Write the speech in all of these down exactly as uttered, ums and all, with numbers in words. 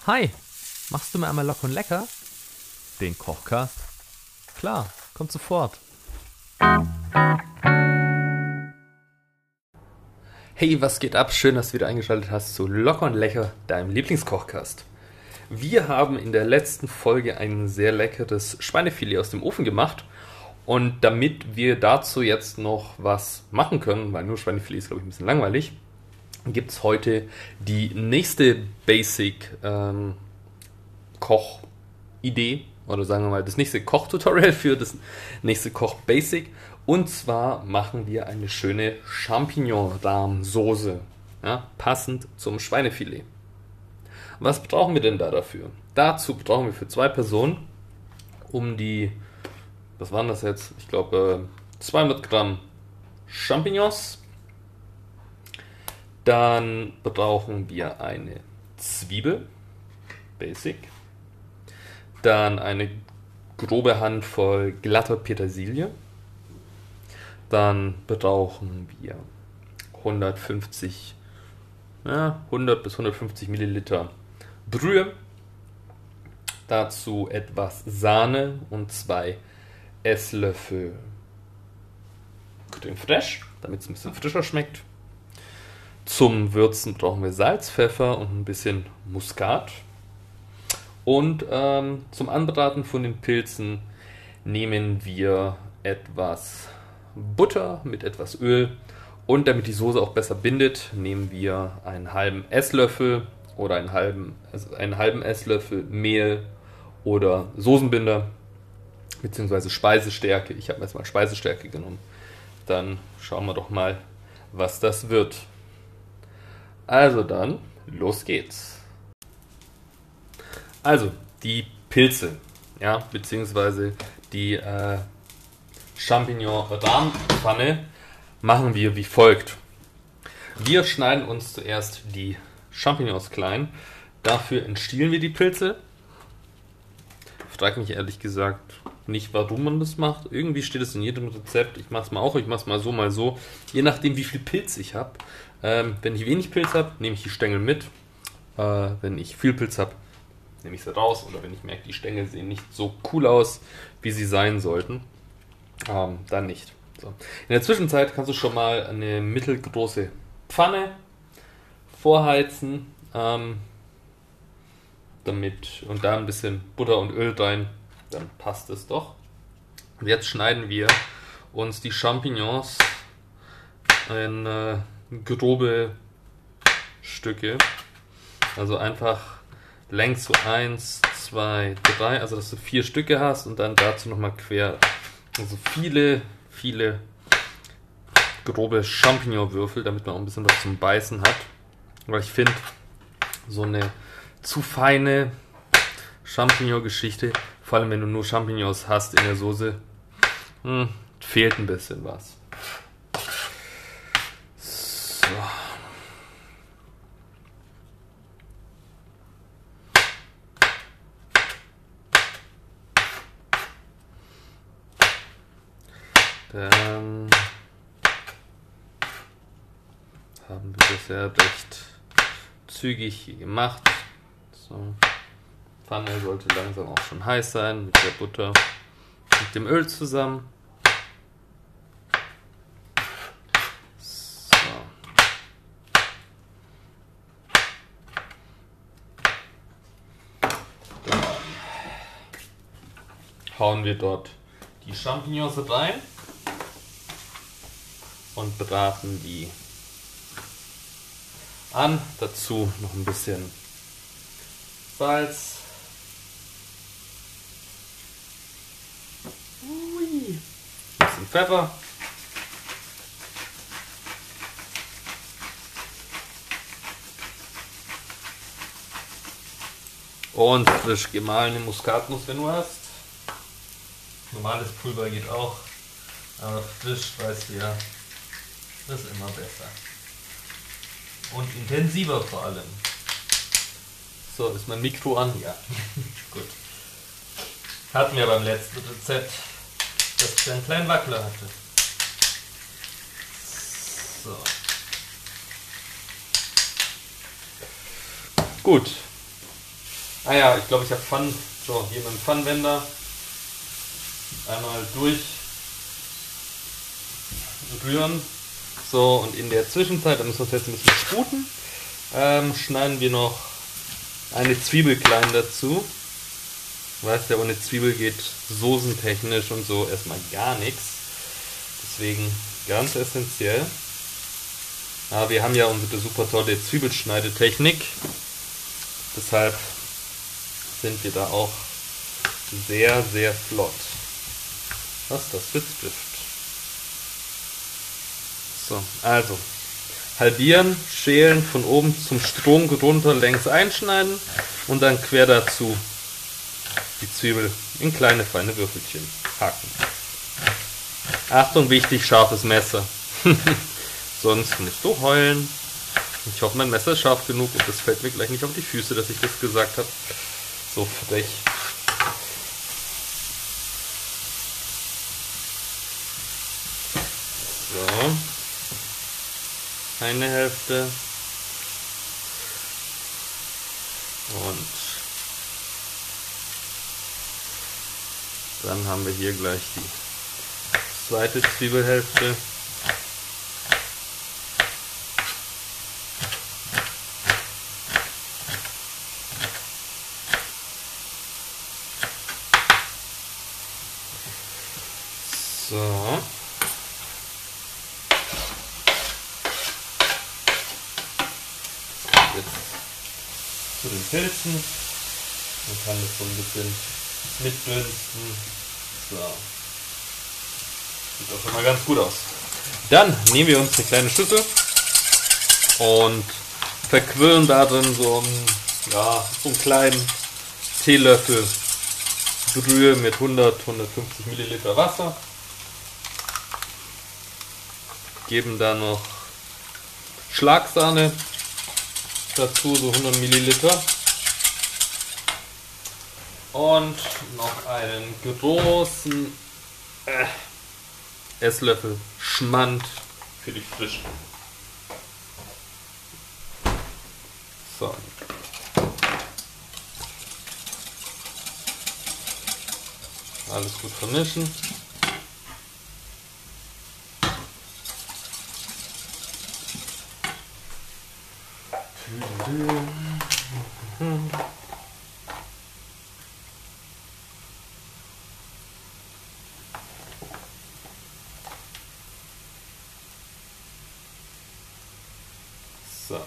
Hi, machst du mir einmal locker und lecker? Den Kochcast? Klar, kommt sofort. Hey, was geht ab? Schön, dass du wieder eingeschaltet hast zu Locker und Lecker, deinem Lieblingskochcast. Wir haben in der letzten Folge ein sehr leckeres Schweinefilet aus dem Ofen gemacht. Und damit wir dazu jetzt noch was machen können, weil nur Schweinefilet ist, glaube ich, ein bisschen langweilig, gibt es heute die nächste Basic-Koch-Idee. Ähm, oder sagen wir mal, das nächste Koch-Tutorial für das nächste Koch-Basic. Und zwar machen wir eine schöne Champignon-Rahmsoße, ja, passend zum Schweinefilet. Was brauchen wir denn da dafür? Dazu brauchen wir für zwei Personen um die, was waren das jetzt? Ich glaube zweihundert Gramm Champignons. Dann brauchen wir eine Zwiebel, Basic. Dann eine grobe Handvoll glatter Petersilie. Dann brauchen wir hundertfünfzig, ja, hundert bis hundertfünfzig Milliliter Brühe. Dazu etwas Sahne und zwei Esslöffel Crème fraîche, damit es ein bisschen frischer schmeckt. Zum Würzen brauchen wir Salz, Pfeffer und ein bisschen Muskat. Und ähm, zum Anbraten von den Pilzen nehmen wir etwas Butter mit etwas Öl. Und damit die Soße auch besser bindet, nehmen wir einen halben Esslöffel oder einen halben, also einen halben Esslöffel Mehl oder Soßenbinder beziehungsweise Speisestärke. Ich habe erstmal Speisestärke genommen. Dann schauen wir doch mal, was das wird. Also dann, los geht's. Also, die Pilze, ja, beziehungsweise die äh, Champignon-Rahmpfanne machen wir wie folgt. Wir schneiden uns zuerst die Champignons klein. Dafür entstielen wir die Pilze. Ich frage mich ehrlich gesagt nicht, warum man das macht. Irgendwie steht es in jedem Rezept. Ich mache es mal auch, ich mache es mal so, mal so. Je nachdem, wie viel Pilz ich habe. Ähm, wenn ich wenig Pilz habe, nehme ich die Stängel mit. Äh, wenn ich viel Pilz habe, nehme ich sie raus. Oder wenn ich merke, die Stängel sehen nicht so cool aus, wie sie sein sollten, ähm, dann nicht. So. In der Zwischenzeit kannst du schon mal eine mittelgroße Pfanne vorheizen, ähm, damit und da ein bisschen Butter und Öl rein, dann passt es doch. Und jetzt schneiden wir uns die Champignons in äh, grobe Stücke, also einfach längs so eins, zwei, drei, also dass du vier Stücke hast und dann dazu nochmal quer, also viele, viele grobe Champignonwürfel, damit man auch ein bisschen was zum Beißen hat. Weil ich finde, so eine zu feine Champignon-Geschichte, vor allem wenn du nur Champignons hast in der Soße, hm, fehlt ein bisschen was. So. Dann haben wir das ja recht zügig gemacht. So. Pfanne sollte langsam auch schon heiß sein, mit der Butter und dem Öl zusammen. So. Dann hauen wir dort die Champignons rein und braten die an. Dazu noch ein bisschen Salz. Ui. Ein bisschen Pfeffer. Und frisch gemahlene Muskatnuss, wenn du hast. Normales Pulver geht auch, aber frisch, weißt du ja, das ist immer besser. Und intensiver vor allem. So, ist mein Mikro an? Ja. Gut. Hatten wir beim letzten Rezept, dass ich einen kleinen Wackler hatte. So. Gut. Ah ja, ich glaube, ich habe Pfannen. So, hier mit dem Pfannenwender einmal durchrühren. So, und in der Zwischenzeit, da müssen wir uns jetzt ein bisschen sputen, ähm, schneiden wir noch eine Zwiebel klein dazu. Weißt ja, ohne Zwiebel geht soßentechnisch und so erstmal gar nichts. Deswegen ganz essentiell. Aber wir haben ja unsere super tolle Zwiebelschneidetechnik. Deshalb sind wir da auch sehr, sehr flott. Was das für Stift. So, also halbieren, schälen, von oben zum Strunk runter längs einschneiden und dann quer dazu die Zwiebel in kleine feine Würfelchen hacken. Achtung, wichtig, scharfes Messer. Sonst musst du heulen. Ich hoffe, mein Messer ist scharf genug und das fällt mir gleich nicht auf die Füße, dass ich das gesagt habe. So frech. So. Eine Hälfte. Und dann haben wir hier gleich die zweite Zwiebelhälfte. So. Jetzt zu den Pilzen. Man kann das so ein bisschen mitdünsten. So. Sieht auch schon mal ganz gut aus. Dann nehmen wir uns eine kleine Schüssel und verquirlen darin so einen, ja, so einen kleinen Teelöffel Brühe mit hundert, hundertfünfzig Milliliter Wasser. Geben da noch Schlagsahne dazu, so hundert Milliliter. Und noch einen großen äh, Esslöffel Schmand für die Frische. So. Alles gut vermischen. So.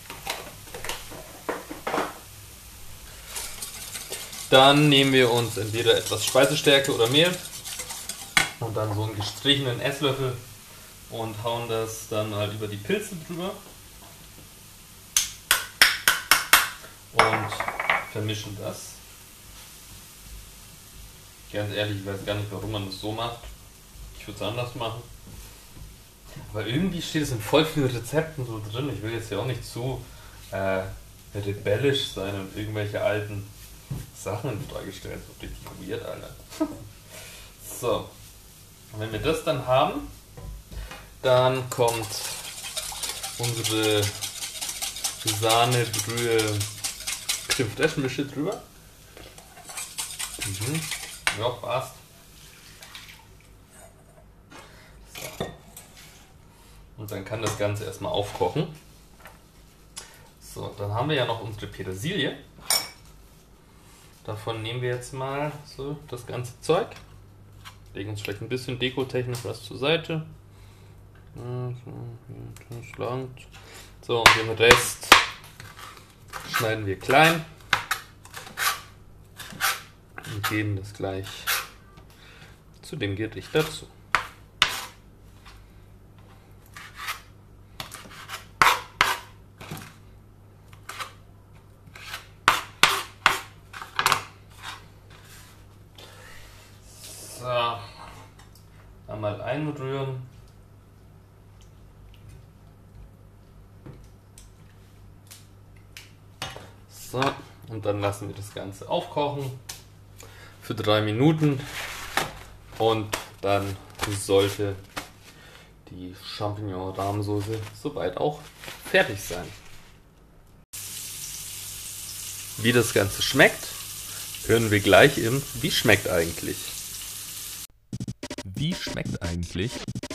Dann nehmen wir uns entweder etwas Speisestärke oder Mehl und dann so einen gestrichenen Esslöffel und hauen das dann halt über die Pilze drüber und vermischen das. Ganz ehrlich, ich weiß gar nicht, warum man das so macht. Ich würde es anders machen. Aber irgendwie steht es in voll vielen Rezepten so drin. Ich will jetzt ja auch nicht zu äh, rebellisch sein und irgendwelche alten Sachen in Frage stellen. So richtig weird, Alter. So. Und wenn wir das dann haben, dann kommt unsere Sahne, Brühe, Creme Fraiche Mische drüber. Mhm. Ja, passt. So. Und dann kann das Ganze erstmal aufkochen. So, dann haben wir ja noch unsere Petersilie. Davon nehmen wir jetzt mal so das ganze Zeug. Legen uns vielleicht ein bisschen dekotechnisch was zur Seite. So, und den Rest schneiden wir klein und geben das gleich zu dem Gericht dazu. So, einmal einrühren. So, und dann lassen wir das Ganze aufkochen für drei Minuten und dann sollte die Champignon-Rahmsoße soweit auch fertig sein. Wie das Ganze schmeckt, hören wir gleich im Wie schmeckt eigentlich? Wie schmeckt eigentlich?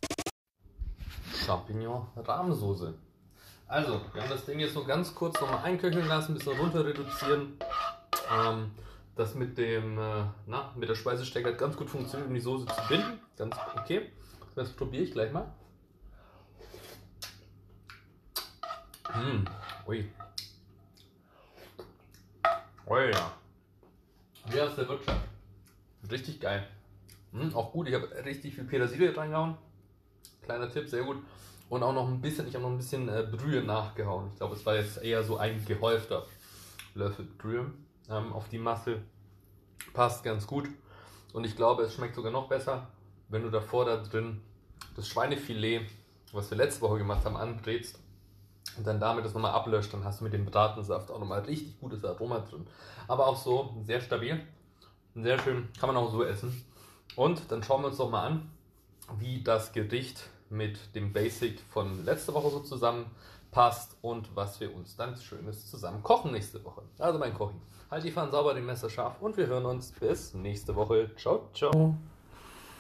Champignon-Rahmsoße. Also, wir haben das Ding jetzt nur ganz kurz nochmal einköcheln lassen, ein bisschen runter reduzieren. Ähm, das mit dem, äh, na, mit der Speisestärke hat ganz gut funktioniert, um die Soße zu binden. Ganz okay. Das probiere ich gleich mal. Mmh. Ui. Ui, ja. Wie aus der Wirtschaft. Richtig geil. Mmh, auch gut, ich habe richtig viel Petersilie reingehauen. Kleiner Tipp, sehr gut. Und auch noch ein bisschen, ich habe noch ein bisschen äh, Brühe nachgehauen. Ich glaube, es war jetzt eher so ein gehäufter Löffel Brühe ähm, auf die Masse. Passt ganz gut. Und ich glaube, es schmeckt sogar noch besser, wenn du davor da drin das Schweinefilet, was wir letzte Woche gemacht haben, anbrätst und dann damit das nochmal ablöscht. Dann hast du mit dem Bratensaft auch nochmal richtig gutes Aroma drin. Aber auch so sehr stabil. Sehr schön, kann man auch so essen. Und dann schauen wir uns doch mal an, wie das Gericht mit dem Basic von letzter Woche so zusammenpasst und was wir uns dann Schönes zusammen kochen nächste Woche. Also mein Kochen. Halt die Pfannen sauber, den Messer scharf und wir hören uns bis nächste Woche. Ciao, ciao.